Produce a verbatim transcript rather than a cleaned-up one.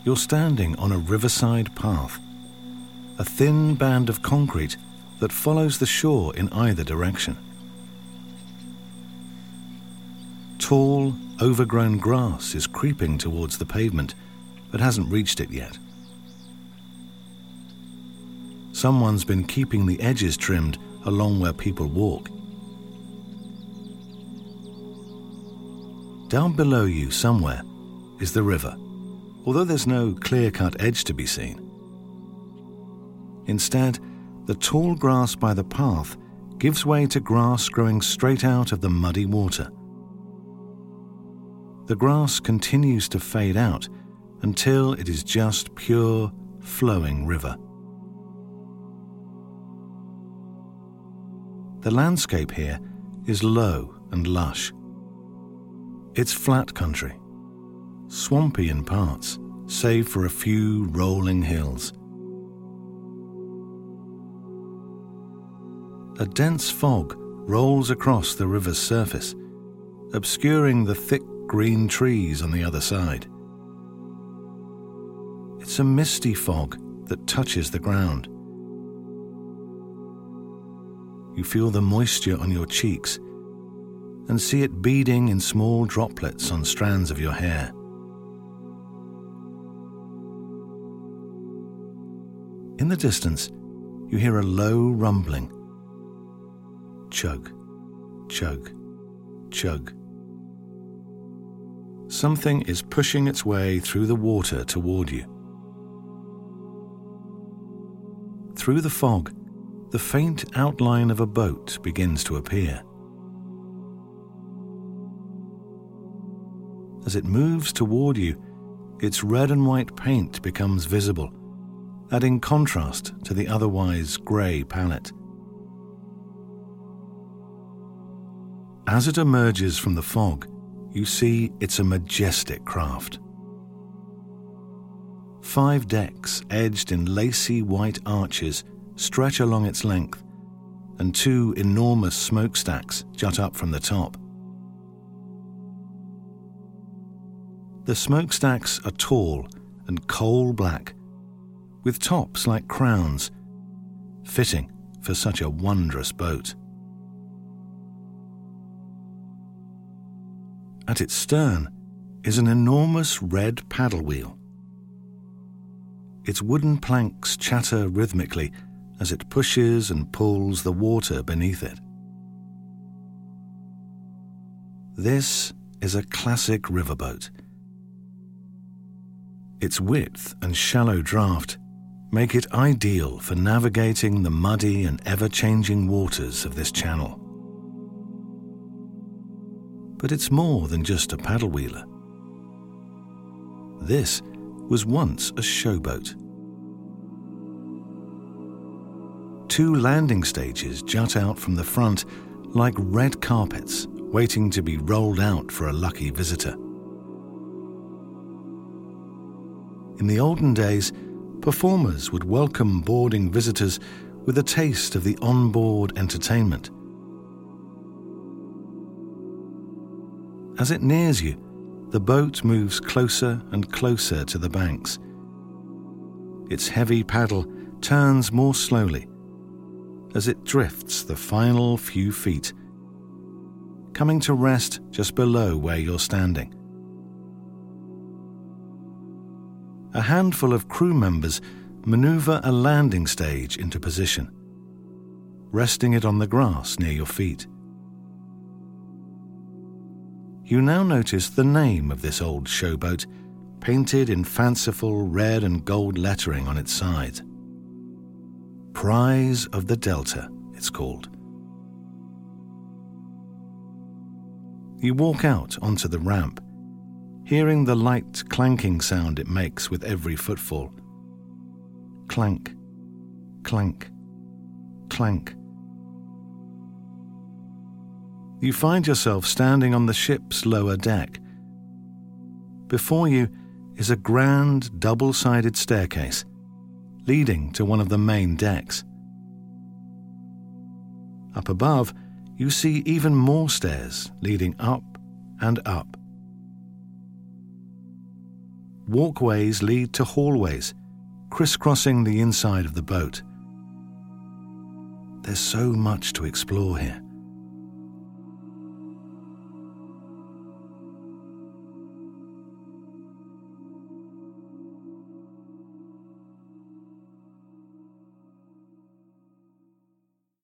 You're standing on a riverside path, a thin band of concrete that follows the shore in either direction. Tall, overgrown grass is creeping towards the pavement, but hasn't reached it yet. Someone's been keeping the edges trimmed along where people walk. Down below you somewhere is the river, although there's no clear-cut edge to be seen. Instead, the tall grass by the path gives way to grass growing straight out of the muddy water. The grass continues to fade out until it is just pure, flowing river. The landscape here is low and lush. It's flat country, swampy in parts, save for a few rolling hills. A dense fog rolls across the river's surface, obscuring the thick green trees on the other side. It's a misty fog that touches the ground. You feel the moisture on your cheeks and see it beading in small droplets on strands of your hair. In the distance, you hear a low rumbling. Chug, chug, chug. Something is pushing its way through the water toward you. Through the fog, the faint outline of a boat begins to appear. As it moves toward you, its red and white paint becomes visible, adding contrast to the otherwise grey palette. As it emerges from the fog, you see it's a majestic craft. Five decks edged in lacy white arches stretch along its length, and two enormous smokestacks jut up from the top. The smokestacks are tall and coal black, with tops like crowns, fitting for such a wondrous boat. At its stern is an enormous red paddle wheel. Its wooden planks chatter rhythmically as it pushes and pulls the water beneath it. This is a classic riverboat. Its width and shallow draft make it ideal for navigating the muddy and ever-changing waters of this channel. But it's more than just a paddle wheeler. This was once a showboat. Two landing stages jut out from the front like red carpets waiting to be rolled out for a lucky visitor. In the olden days, performers would welcome boarding visitors with a taste of the onboard entertainment. As it nears you, the boat moves closer and closer to the banks. Its heavy paddle turns more slowly as it drifts the final few feet, coming to rest just below where you're standing. A handful of crew members maneuver a landing stage into position, resting it on the grass near your feet. You now notice the name of this old showboat, painted in fanciful red and gold lettering on its sides. Prize of the Delta, it's called. You walk out onto the ramp, hearing the light clanking sound it makes with every footfall. Clank, clank, clank. You find yourself standing on the ship's lower deck. Before you is a grand double-sided staircase leading to one of the main decks. Up above, you see even more stairs leading up and up. walkways lead to hallways, crisscrossing the inside of the boat. There's so much to explore here.